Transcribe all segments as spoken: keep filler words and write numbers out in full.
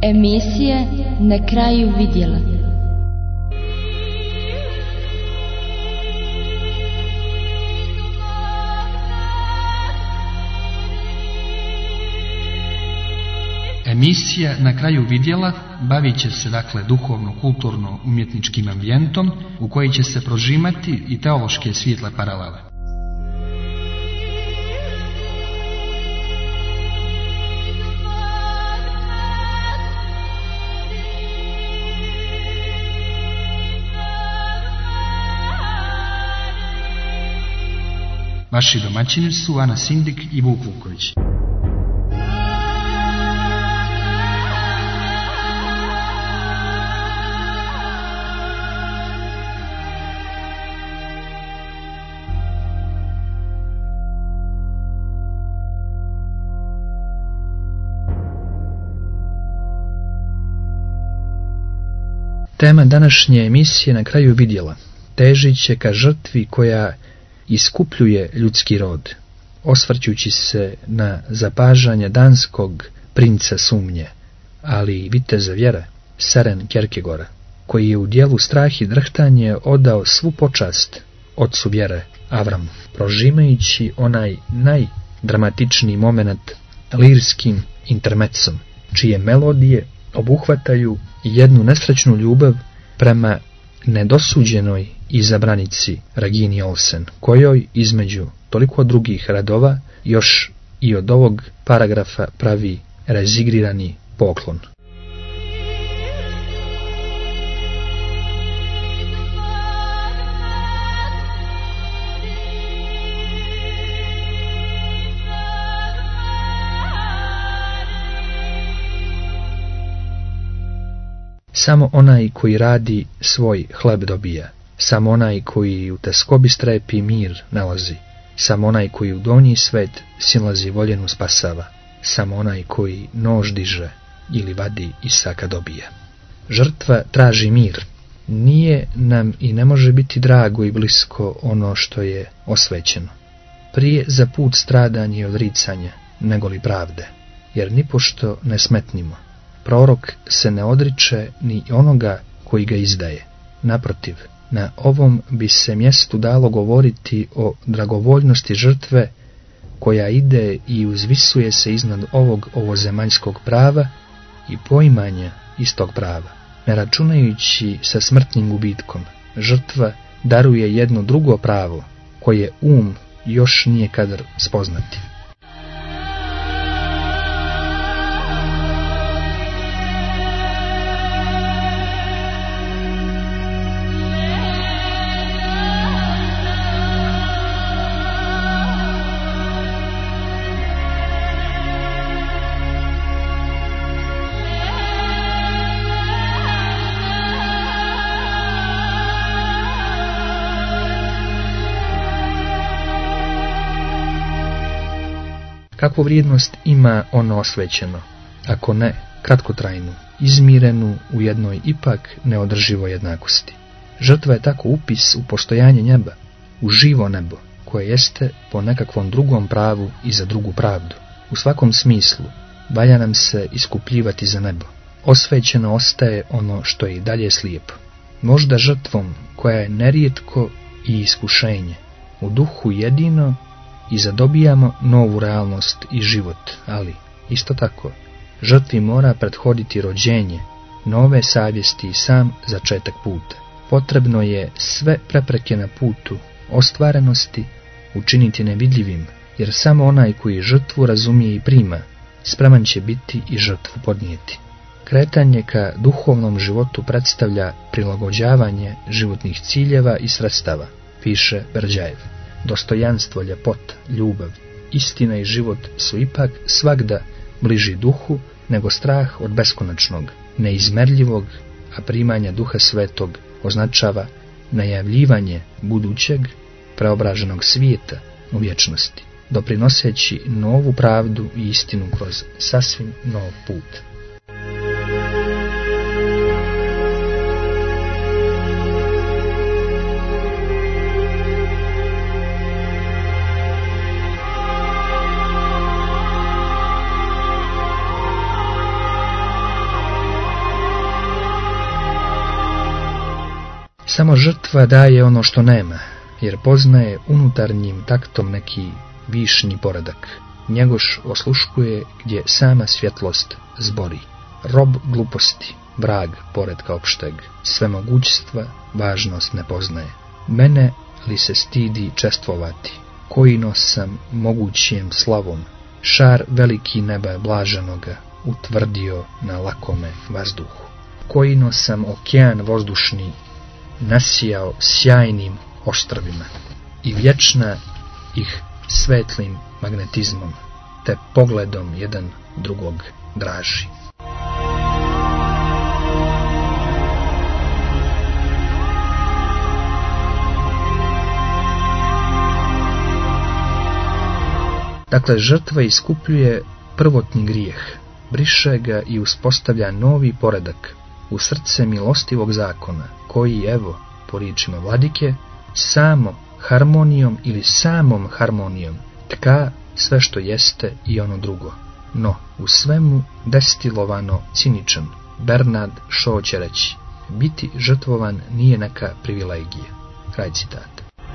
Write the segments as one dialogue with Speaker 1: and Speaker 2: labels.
Speaker 1: Emisija Na kraju vidjela.
Speaker 2: Emisija Na kraju vidjela bavit će se dakle duhovno-kulturno-umjetničkim ambijentom u koji će se prožimati i teološke svijetle paralele. Vaši domaćini su Ana Sindik i Vuk Vuković. Tema današnje emisije Na kraju vidjela težit će ka žrtvi koja iskupljuje ljudski rod, osvrćući se na zapažanje danskog princa sumnje, ali i viteza vjere, Søren Kierkegaarda, koji je u dijelu Strah i drhtanje odao svu počast ocu vjere Avramu, prožimajući onaj najdramatičniji moment lirskim intermecom, čije melodije obuhvataju jednu nesrećnu ljubav prema nedosuđenoj izabranici Regini Olsen, kojoj između toliko drugih radova još i od ovog paragrafa pravi rezigrirani poklon. Samo onaj koji radi svoj hleb dobija, samo onaj koji u teskobi strepi mir nalazi, samo onaj koji u donji svet silazi voljenu spasava, samo onaj koji nož diže ili vadi Isaka dobija. Žrtva traži mir. Nije nam i ne može biti drago i blisko ono što je osvećeno. Prije za put stradanje i odricanja nego li pravde, jer nipošto ne smetnimo. Prorok se ne odriče ni onoga koji ga izdaje. Naprotiv, na ovom bi se mjestu dalo govoriti o dragovoljnosti žrtve koja ide i uzvisuje se iznad ovog ovozemaljskog prava i poimanja istog prava. Ne računajući sa smrtnim gubitkom, žrtva daruje jedno drugo pravo koje um još nije kadar spoznati. Kakvu vrijednost ima ono osvećeno, ako ne kratkotrajnu, izmirenu u jednoj ipak neodrživoj jednakosti? Žrtva je tako upis u postojanje neba, u živo nebo, koje jeste po nekakvom drugom pravu i za drugu pravdu. U svakom smislu, valja nam se iskupljivati za nebo. Osvećeno ostaje ono što je i dalje slijepo. Možda žrtvom koja je nerijetko i iskušenje, u duhu jedino, i zadobijamo novu realnost i život, ali isto tako žrtvi mora prethoditi rođenje, nove savjesti i sam začetak puta. Potrebno je sve prepreke na putu ostvarenosti učiniti nevidljivim, jer samo onaj koji žrtvu razumije i prima, spreman će biti i žrtvu podnijeti. Kretanje ka duhovnom životu predstavlja prilagođavanje životnih ciljeva i sredstava, piše Berđajev. Dostojanstvo, ljepota, ljubav, istina i život su ipak svagda bliži duhu nego strah od beskonačnog, neizmerljivog, a primanja Duha Svetog označava najavljivanje budućeg, preobraženog svijeta u vječnosti, doprinoseći novu pravdu i istinu kroz sasvim nov put. Samo žrtva daje ono što nema, jer poznaje unutarnjim taktom neki višnji poredak. Njegoš osluškuje gdje sama svjetlost zbori. Rob gluposti, vrag poretka opšteg, svemogućstva važnost ne poznaje. Mene li se stidi čestvovati, koji nos sam mogućijem slavom, šar veliki neba blaženoga utvrdio na lakome vazduhu. Koji nos sam okean vozdušni nasijao sjajnim ostrvima i vječna ih svetlim magnetizmom, te pogledom jedan drugog draži. Dakle, žrtva iskupljuje prvotni grijeh, briše ga i uspostavlja novi poredak u srce milostivog zakona, koji, evo, po riječima vladike, samo harmonijom ili samom harmonijom tka sve što jeste i ono drugo. No, u svemu destilovano ciničan, Bernard Shaw će reći, biti žrtvovan nije neka privilegija. Kraj citata.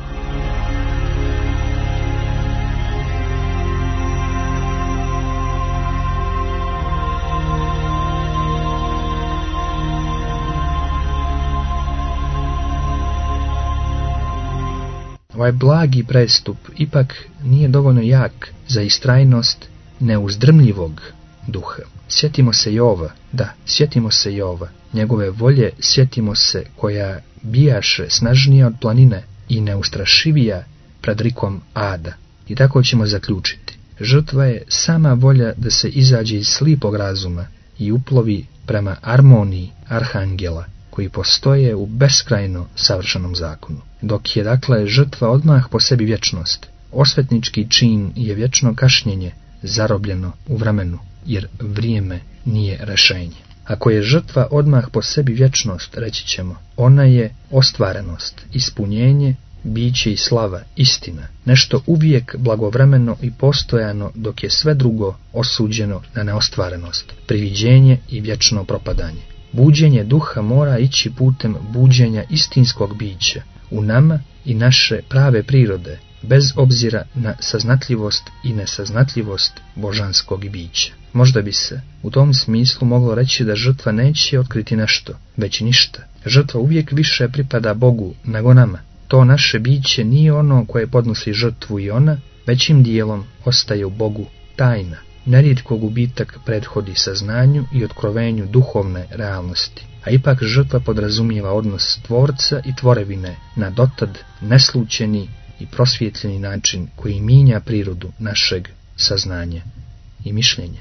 Speaker 2: Ovaj blagi prestup ipak nije dovoljno jak za istrajnost neuzdrmljivog duha. Sjetimo se Jova, da, sjetimo se Jova, njegove volje sjetimo se koja bijaše snažnija od planine i neustrašivija pred rikom Ada. I tako ćemo zaključiti. Žrtva je sama volja da se izađe iz slipog razuma i uplovi prema armoniji arhangela, koji postoje u beskrajno savršenom zakonu. Dok je, dakle, žrtva odmah po sebi vječnost, osvetnički čin je vječno kašnjenje, zarobljeno u vremenu, jer vrijeme nije rešenje. Ako je žrtva odmah po sebi vječnost, reći ćemo, ona je ostvarenost, ispunjenje, biće i slava, istina, nešto uvijek blagovremeno i postojano, dok je sve drugo osuđeno na neostvarenost, priviđenje i vječno propadanje. Buđenje duha mora ići putem buđenja istinskog bića u nama i naše prave prirode, bez obzira na saznatljivost i nesaznatljivost božanskog bića. Možda bi se u tom smislu moglo reći da žrtva neće otkriti nešto, već ništa. Žrtva uvijek više pripada Bogu nego nama. To naše biće nije ono koje podnosi žrtvu i ona, većim dijelom ostaje u Bogu tajna. Nerijetko gubitak prethodi saznanju i otkrovenju duhovne realnosti, a ipak žrtva podrazumijeva odnos tvorca i tvorevine na dotad neslučeni i prosvjetljeni način koji mijenja prirodu našeg saznanja i mišljenja.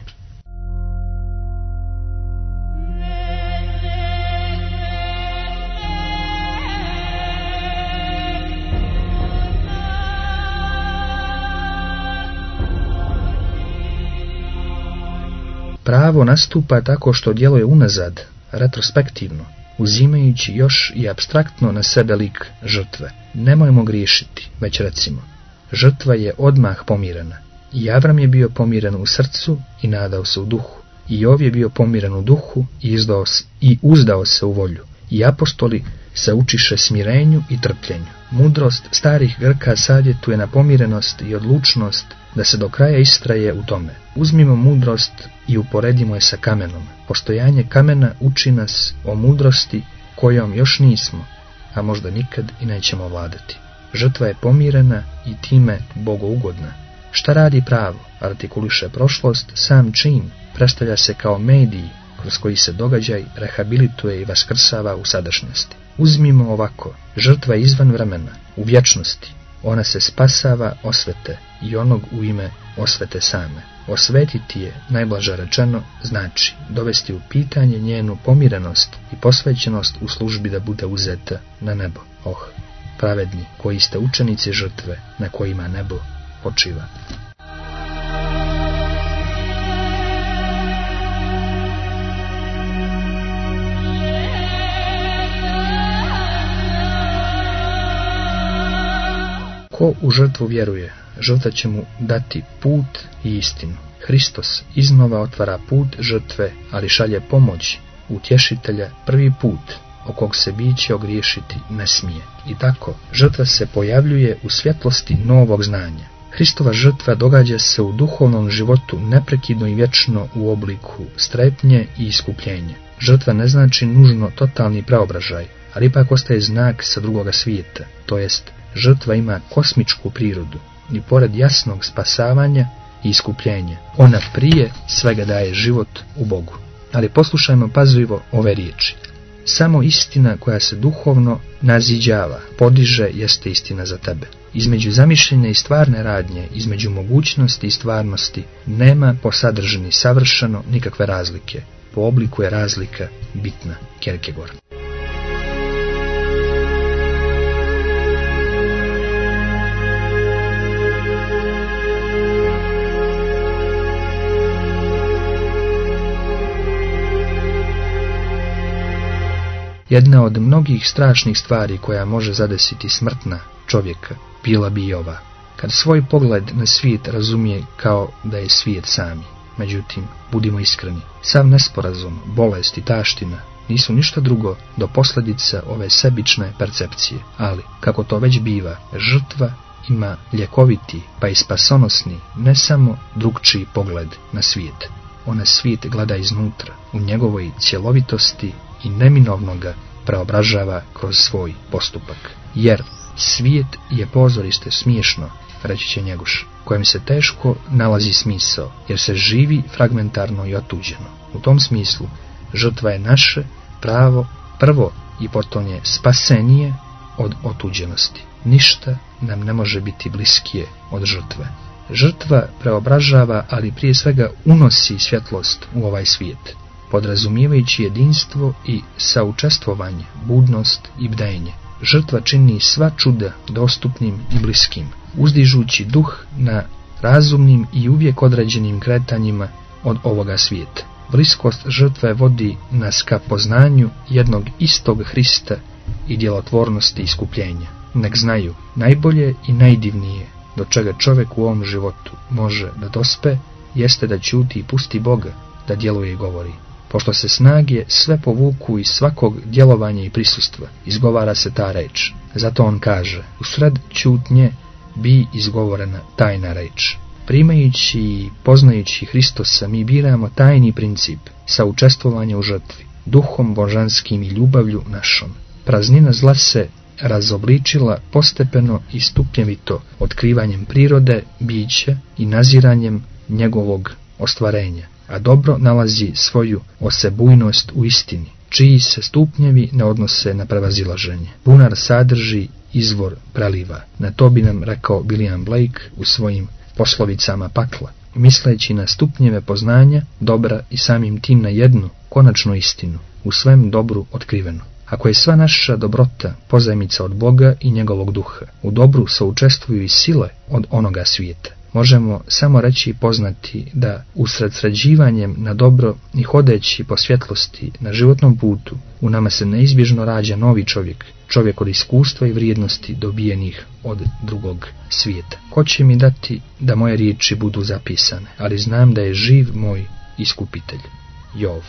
Speaker 2: Pravo nastupa tako što djeluje unazad, retrospektivno, uzimajući još i apstraktno na sebe lik žrtve. Nemojmo griješiti, već recimo, žrtva je odmah pomirena. I Avram je bio pomiren u srcu i nadao se u duhu. I Jov je bio pomiren u duhu i, izdao se, i uzdao se u volju. I apostoli se učiše smirenju i trpljenju. Mudrost starih Grka savjetuje na pomirenost i odlučnost da se do kraja istraje u tome. Uzmimo mudrost i uporedimo je sa kamenom. Postojanje kamena uči nas o mudrosti kojom još nismo, a možda nikad i nećemo vladati. Žrtva je pomirena i time bogougodna. Šta radi pravo? Artikuliše prošlost, sam čin predstavlja se kao medij kroz koji se događaj rehabilituje i vaskrsava u sadašnjosti. Uzmimo ovako, žrtva je izvan vremena, u vječnosti. Ona se spasava osvete i onog u ime osvete same. Osvetiti je, najblaže rečeno, znači dovesti u pitanje njenu pomirenost i posvećenost u službi da bude uzeta na nebo. Oh, pravedni koji ste učenici žrtve na kojima nebo počiva. Ko u žrtvu vjeruje, žrtva će mu dati put i istinu. Hristos iznova otvara put žrtve, ali šalje pomoć, utješitelja prvi put o kog se biće ogriješiti ne smije. I tako, žrtva se pojavljuje u svjetlosti novog znanja. Hristova žrtva događa se u duhovnom životu neprekidno i vječno u obliku strepnje i iskupljenja. Žrtva ne znači nužno totalni preobražaj, ali ipak ostaje znak sa drugoga svijeta, to jest žrtva ima kosmičku prirodu i pored jasnog spasavanja i iskupljenja, ona prije svega daje život u Bogu. Ali poslušajmo pažljivo ove riječi. Samo istina koja se duhovno naziđava, podiže, jeste istina za tebe. Između zamišljene i stvarne radnje, između mogućnosti i stvarnosti, nema po sadržini savršeno nikakve razlike. Po obliku je razlika bitna. Kierkegaard. Jedna od mnogih strašnih stvari koja može zadesiti smrtna čovjeka bila bi i ova. Kad svoj pogled na svijet razumije kao da je svijet sami. Međutim, budimo iskreni, sav nesporazum, bolest i taština nisu ništa drugo do posljedica ove sebične percepcije. Ali, kako to već biva, žrtva ima ljekoviti pa i spasonosni, ne samo drugčiji pogled na svijet. Ona svijet gleda iznutra, u njegovoj cjelovitosti i neminovno ga preobražava kroz svoj postupak. Jer svijet je pozorište smiješno, reći će Njegoš, kojem se teško nalazi smisao, jer se živi fragmentarno i otuđeno. U tom smislu, žrtva je naše pravo prvo i potom je spasenije od otuđenosti. Ništa nam ne može biti bliskije od žrtve. Žrtva preobražava, ali prije svega unosi svjetlost u ovaj svijet, podrazumijevajući jedinstvo i saučestvovanje, budnost i bdenje. Žrtva čini sva čuda dostupnim i bliskim, uzdižući duh na razumnim i uvijek određenim kretanjima od ovoga svijeta. Bliskost žrtve vodi nas ka poznanju jednog istog Hrista i djelotvornosti iskupljenja. Nek znaju, najbolje i najdivnije do čega čovjek u ovom životu može da dospe, jeste da ćuti i pusti Boga da djeluje i govori. Pošto se snage sve povuku iz svakog djelovanja i prisustva, izgovara se ta reč. Zato on kaže, usred ćutnje bi izgovorena tajna reč. Primajući i poznajući Hristosa, mi biramo tajni princip saučestvovanja u žrtvi, duhom božanskim i ljubavlju našom. Praznina zla se razobličila postepeno i stupnjevito otkrivanjem prirode, bića i naziranjem njegovog ostvarenja, a dobro nalazi svoju osebujnost u istini, čiji se stupnjevi ne odnose na prevazilaženje. Bunar sadrži izvor preliva. Na to bi nam rekao William Blake u svojim poslovicama pakla, misleći na stupnjeve poznanja, dobra i samim tim na jednu, konačnu istinu, u svem dobru otkrivenu. Ako je sva naša dobrota pozajmica od Boga i njegovog duha, u dobru součestvuju i sile od onoga svijeta. Možemo samo reći i poznati da usred sređivanjem na dobro i hodeći po svjetlosti na životnom putu, u nama se neizbježno rađa novi čovjek, čovjek od iskustva i vrijednosti dobijenih od drugog svijeta. Ko će mi dati da moje riječi budu zapisane, ali znam da je živ moj iskupitelj. Jov.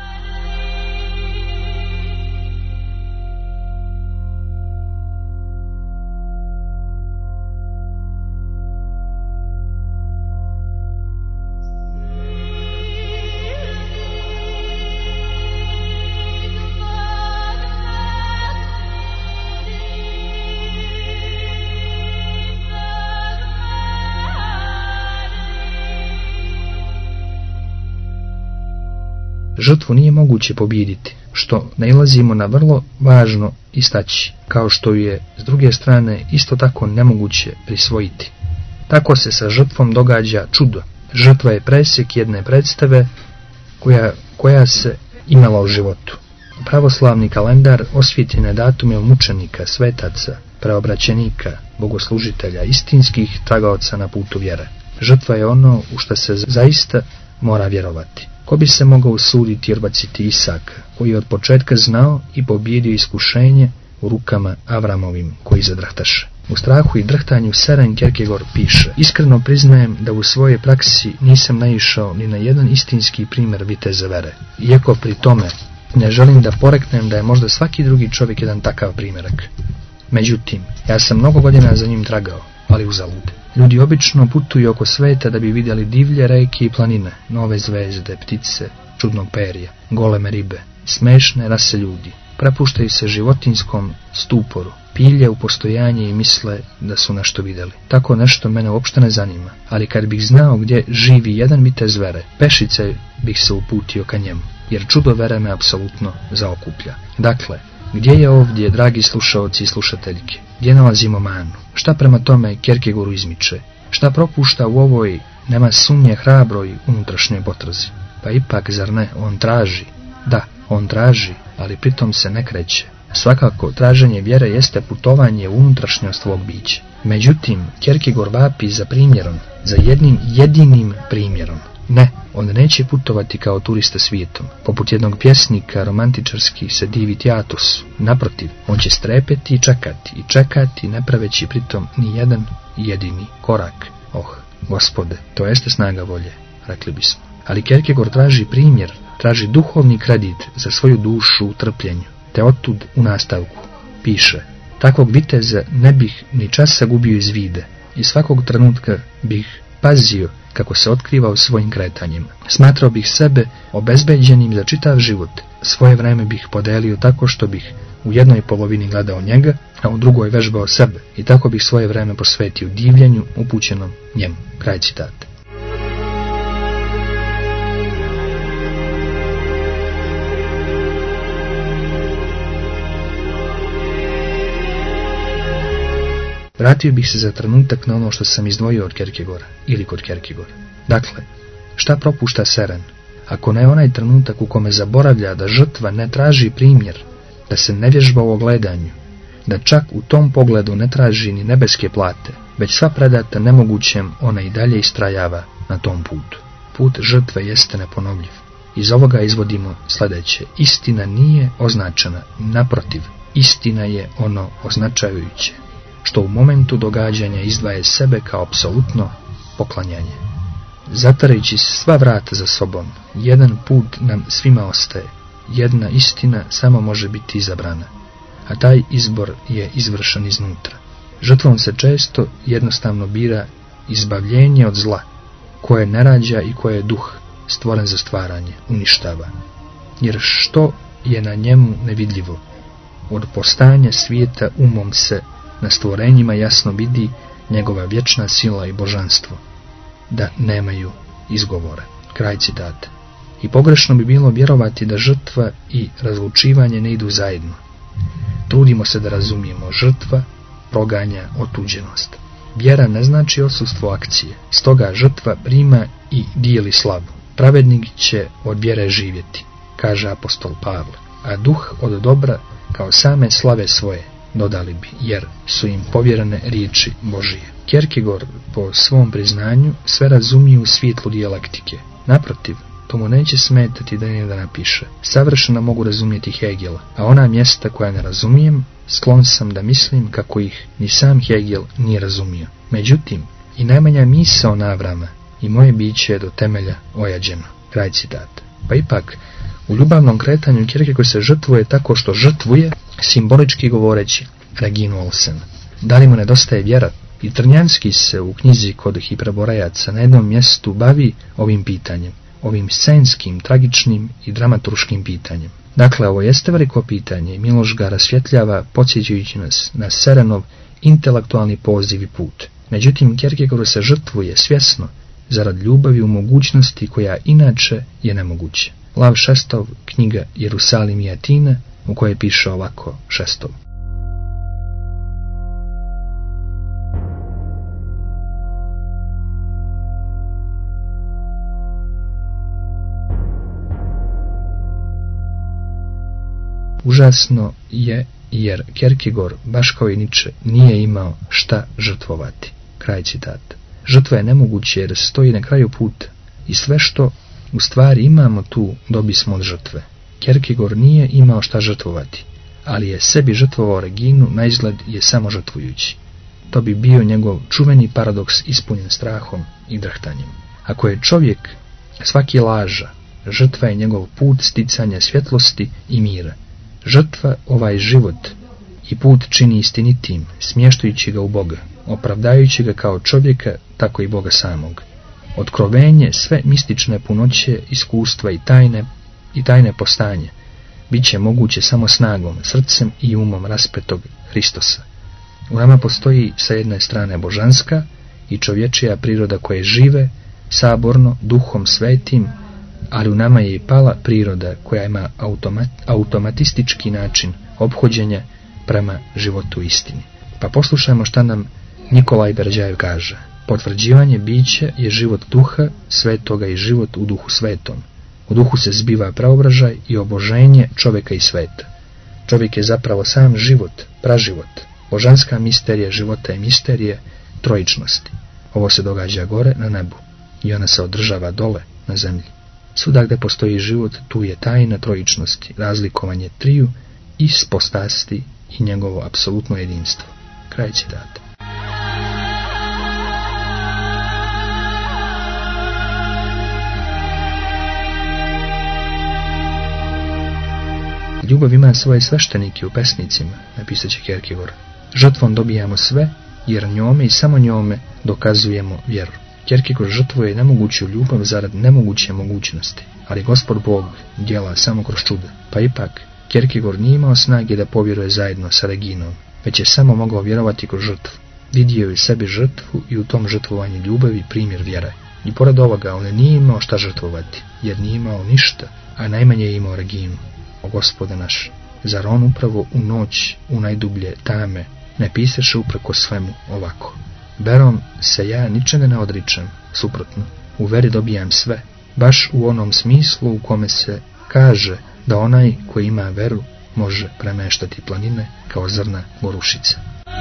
Speaker 2: Žrtvu nije moguće pobijediti, što nailazimo na vrlo važno istaći, kao što je s druge strane isto tako nemoguće prisvojiti. Tako se sa žrtvom događa čudo. Žrtva je presjek jedne predstave koja, koja se imala u životu. Pravoslavni kalendar osvjetljene datume mučenika, svetaca, preobraćenika, bogoslužitelja, istinskih tragaoca na putu vjere. Žrtva je ono u što se zaista mora vjerovati. Ko bi se mogao usuditi i odbaciti Isaka, koji je od početka znao i pobijedio iskušenje u rukama Avramovim koji zadrhtaše. U strahu i drhtanju Søren Kierkegaard piše: iskreno priznajem da u svojoj praksi nisam naišao ni na jedan istinski primjer viteza vere. Iako pri tome Ne želim da poreknem da je možda svaki drugi čovjek jedan takav primjerak. Međutim, ja sam mnogo godina za njim tragao, ali uzalud. Ljudi obično putuju oko sveta da bi vidjeli divlje reke i planine, nove zvezde, ptice, čudnog perja, goleme ribe, smešne rase ljudi. Prepuštaju se životinskom stuporu, pilje u postojanje i misle da su nešto vidjeli. Tako nešto mene uopšte ne zanima, ali kad bih znao gdje živi jedan vitez vere, pešice bih se uputio ka njemu, jer čudo vere me apsolutno zaokuplja. Dakle, gdje je ovdje, dragi slušaoci i slušateljke? Gdje nalazimo manu? Šta prema tome Kierkegaardu izmiče? Šta propušta u ovoj, nema sumnje, hrabroj unutrašnjoj potrazi? Pa ipak, zar ne, on traži? Da, on traži, ali pritom se ne kreće. Svakako, traženje vjere jeste putovanje u unutrašnjost svog bića. Međutim, Kierkegaard vapi za primjerom, za jednim jedinim primjerom. Ne, on neće putovati kao turista svijetom, poput jednog pjesnika romantičarski se diviti Atosu. Naprotiv, on će strepeti i čekati, i čekati, ne praveći pritom ni jedan jedini korak. Oh, gospode, to jeste snaga volje, rekli bismo. Ali Kierkegaard traži primjer, traži duhovni kredit za svoju dušu u trpljenju, te otud u nastavku piše: takvog viteza ne bih ni časa gubio iz vide, i svakog trenutka bih pazio kako se otkriva u svojim kretanjima. Smatrao bih sebe obezbeđenim za čitav život. Svoje vreme bih podelio tako što bih u jednoj polovini gledao njega, a u drugoj vežbao sebe, i tako bih svoje vreme posvetio divljenju upućenom njemu. Kraj citata. Vratio bih se za trenutak na ono što sam izdvojio od Kierkegaarda ili kod Kierkegaarda. Dakle, šta propušta Seren? Ako ne onaj trenutak u kome zaboravlja da žrtva ne traži primjer, da se ne vježba u ogledanju, da čak u tom pogledu ne traži ni nebeske plate, već sva predata nemogućem, ona i dalje istrajava na tom putu. Put žrtve jeste neponovljiv. Iz ovoga izvodimo sljedeće: istina nije označena, naprotiv, istina je ono označajuće, što u momentu događanja izdvaje sebe kao apsolutno poklanjanje. Zatarajući sva vrata za sobom, jedan put nam svima ostaje, jedna istina samo može biti izabrana, a taj izbor je izvršen iznutra. Žrtvom se često jednostavno bira izbavljenje od zla, koje ne rađa i koje je duh, stvoren za stvaranje, uništava. Jer što je na njemu nevidljivo? Od postanja svijeta umom se na stvorenjima jasno vidi njegova vječna sila i božanstvo, da nemaju izgovora. Kraj citata. I pogrešno bi bilo vjerovati da žrtva i razlučivanje ne idu zajedno. Trudimo se da razumijemo: žrtva proganja otuđenost. Vjera ne znači odsustvo akcije, stoga žrtva prima i dijeli slavu. Pravednik će od vjere živjeti, kaže apostol Pavle, a duh od dobra kao same slave svoje, dodali bi, jer su im povjerene riječi Božije. Kierkegaard po svom priznanju sve razumije u svjetlu dijalektike. Naprotiv, to mu neće smetati da ne da napiše: savršeno mogu razumjeti Hegela, a ona mjesta koja ne razumijem, sklon sam da mislim kako ih ni sam Hegel nije razumio. Međutim, i najmanja misao navrama i moje biće je do temelja ojađeno. Kraj citata. Pa ipak, u ljubavnom kretanju Kierkegaard se žrtvuje tako što žrtvuje, simbolički govoreći, Reginu Olsen. Da li mu nedostaje vjera? I Trnjanski se u knjizi kod Hiperborejaca na jednom mjestu bavi ovim pitanjem, ovim scenskim, tragičnim i dramaturškim pitanjem. Dakle, ovo jeste veliko pitanje i Miloš ga rasvjetljava, podsjećajući nas na Serenov intelektualni poziv i put. Međutim, Kierkegaard se žrtvuje svjesno zarad ljubavi u mogućnosti koja inače je nemoguće. Lav Šestov, knjiga Jerusalim i Atina, u kojoj piše ovako Šestov. Užasno je jer Kierkegaard, baš kao i Nietzsche, nije imao šta žrtvovati. Kraj citata. Žrtva je nemoguće jer stoji na kraju puta i sve što u stvari imamo tu dobismo od žrtve. Kierkegaard nije imao šta žrtvovati, ali je sebi žrtvovao Reginu, na izgled je samo žrtvujući. To bi bio njegov čuveni paradoks ispunjen strahom i drhtanjem. Ako je čovjek svaki laža, Žrtva je njegov put sticanja svjetlosti i mira. Žrtva ovaj život i put čini istinitim, smještajući ga u Boga, opravdajući ga kao čovjeka, tako i Boga samog. Otkrovenje sve mistične punoće, iskustva i tajne, i tajne postanje bit će moguće samo snagom, srcem i umom raspetog Hristosa. U nama postoji sa jedne strane božanska i čovječija priroda koje žive, saborno, duhom svetim, ali u nama je i pala priroda koja ima automat, automatistički način ophođenja prema životu istini. Pa poslušajmo šta nam Nikolaj Berđajev kaže. Potvrđivanje bića je život duha svetoga i život u duhu svetom. U duhu se zbiva preobražaj i oboženje čovjeka i sveta. Čovjek je zapravo sam život, praživot. Božanska misterija života je misterije trojičnosti. Ovo se događa gore na nebu i ona se održava dole na zemlji. Svuda gdje postoji život, tu je tajna trojičnosti, razlikovanje triju ispostasti i njegovo apsolutno jedinstvo. Kraj citata. Ljubav ima svoje sveštenike u pesnicima, napisat će Kierkegaard. Žrtvom dobijamo sve, jer njome i samo njome dokazujemo vjeru. Kierkegaard žrtvuje nemoguću ljubav zarad nemoguće mogućnosti, ali Gospod Bog djela samo kroz čuda. Pa ipak, Kierkegaard nije imao snage da povjeruje zajedno sa Reginom, već je samo mogao vjerovati kroz žrtvu. Vidio je u sebi žrtvu i u tom žrtvovanju ljubavi primjer vjere. I pored ovoga on nije imao šta žrtvovati, jer nije imao ništa, a najmanje je imao Reginu. O Gospode naš, zar on upravo u noć, u najdublje tame, ne pisaše upreko svemu ovako? Verom se ja ničega ne odričem, suprotno, u veri dobijam sve, baš u onom smislu u kome se kaže da onaj koji ima veru može premeštati planine kao zrna gorušica.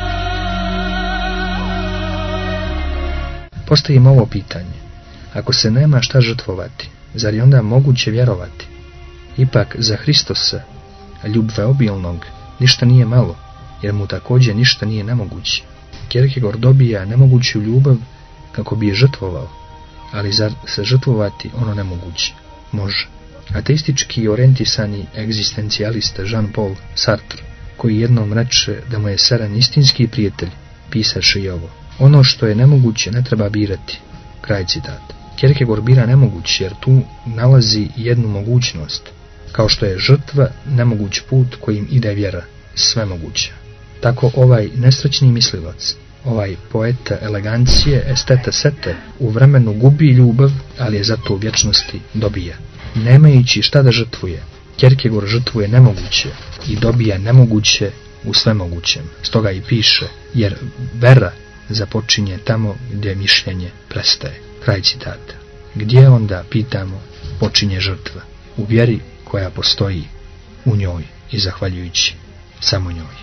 Speaker 2: Postavimo ovo pitanje. Ako se nema šta žrtvovati, zar je onda moguće vjerovati? Ipak za Hristosa, ljubve obilnog, ništa nije malo, jer mu također ništa nije nemoguće. Kierkegaard dobija nemoguću ljubav kako bi je žrtvovao, ali zar se žrtvovati ono nemoguće? Može. Ateistički orijentisani egzistencijalista Jean-Paul Sartre, koji jednom reče da mu je Seren istinski prijatelj, pisaše i ovo. Ono što je nemoguće ne treba birati. Kraj citata. Kierkegaard bira nemoguće jer tu nalazi jednu mogućnost, kao što je žrtva nemoguć put kojim ide vjera, sve moguće. Tako ovaj nesrećni mislilac, ovaj poeta elegancije, esteta sete, u vremenu gubi ljubav, ali je zato u vječnosti dobija. Nemajući šta da žrtvuje, Kierkegaard žrtvuje nemoguće i dobija nemoguće u svemogućem. Stoga i piše, jer vera započinje tamo gdje mišljenje prestaje. Kraj citata. Gdje onda, pitamo, počinje žrtva? U vjeri koja postoji u njoj i zahvaljujući samo njoj.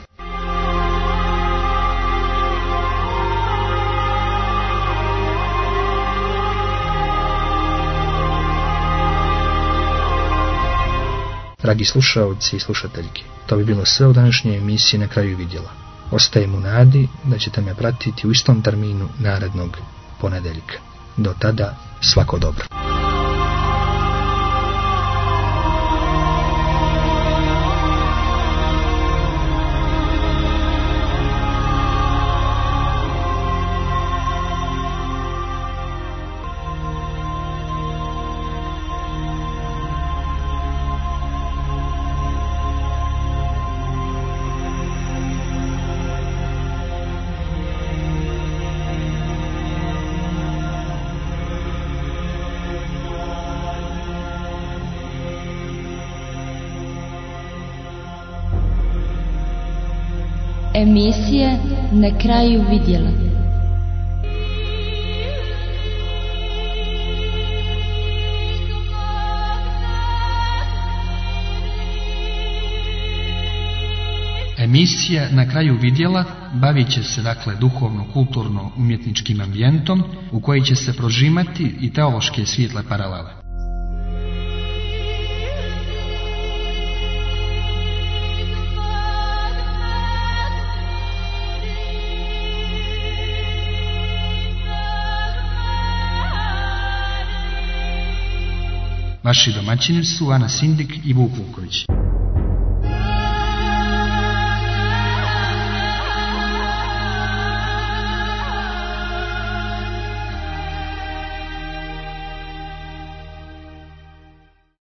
Speaker 2: Dragi slušaoci i slušateljki, to bi bilo sve u današnjoj emisiji Na kraju vidjela. Ostajem u nadi da ćete me pratiti u istom terminu narednog ponedeljka. Do tada, svako dobro.
Speaker 1: Emisija Na kraju vidjela.
Speaker 2: Emisija Na kraju vidjela bavit će se dakle duhovno-kulturno-umjetničkim ambijentom u koji će se prožimati i teološke svijetle paralele. Vaši domaćini su Ana Sindik i Vuk Vuković.